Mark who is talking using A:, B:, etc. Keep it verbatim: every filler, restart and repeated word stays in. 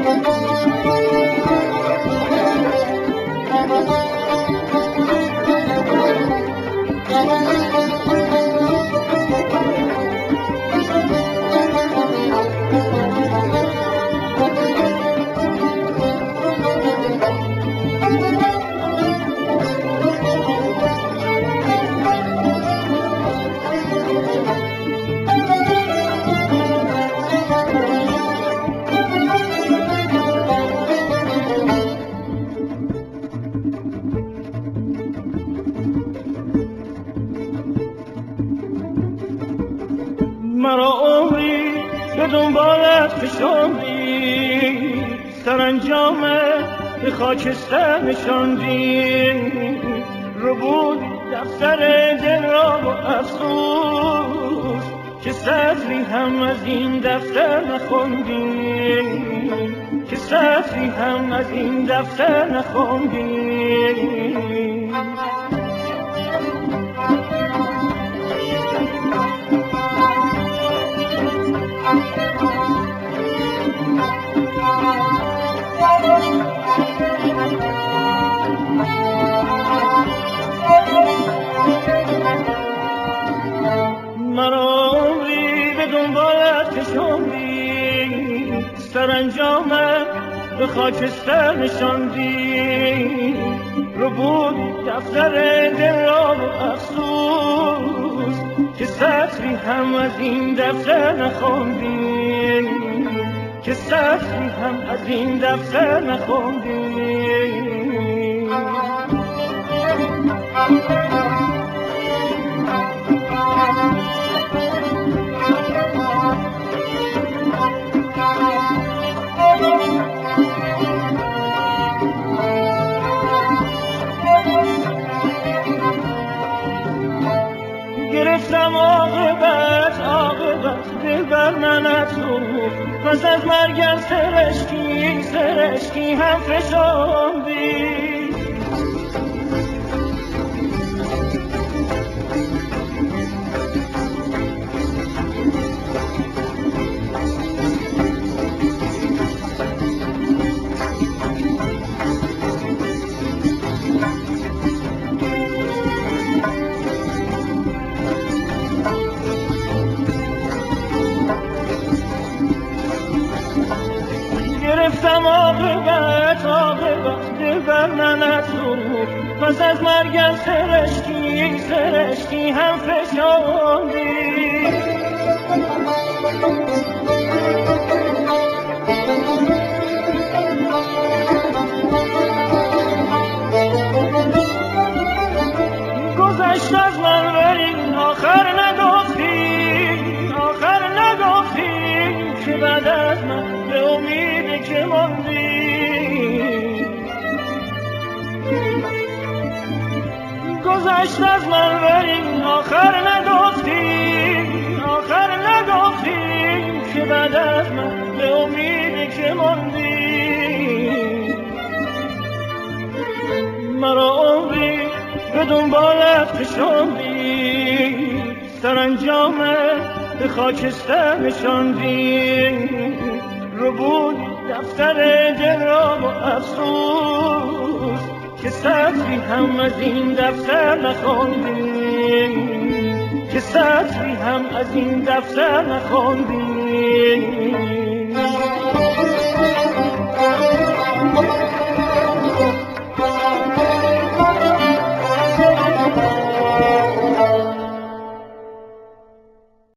A: مرا عمری به دنبالت فشاندی، سرانجامه به خاکستر نشاندی، رو بود دفتر دل را با افسوس که سطری هم از این دفتر نخوندی، که سطری هم از این دفتر نخوندی. مرا عمری به دنبالت کشاندی، سرانجامه به خاکستر نشاندی، رو بود دفتر دل را و افسوس که سطری هم از این دفتر نخوندی، که سطری هم از این دفتر نخوندی. گرفتم عاقبت عاقبت دل بر من افزود، پس از مرگم سرشکی سرشکی هم فشاندی. گرفتم عاقبت عاقبت دل بر من افزود، پس از مرگم سرشکی سرشکی هم فشاندی. گذشت از من ولی آخر نگفتی، آخر نگفتی که بعد از من به امید که ماندی. گذشت از من ولی آخر نگفتی، آخر نگفتی که بعد از من به امید که ماندی. مرا عمری به دنبالت کشاندی، سرانجامه به خاکستر نشاندی، رو بود دفتر دل را با افسوس که سطری هم از این دفتر نخوندی، که سطری هم از این دفتر نخوندی.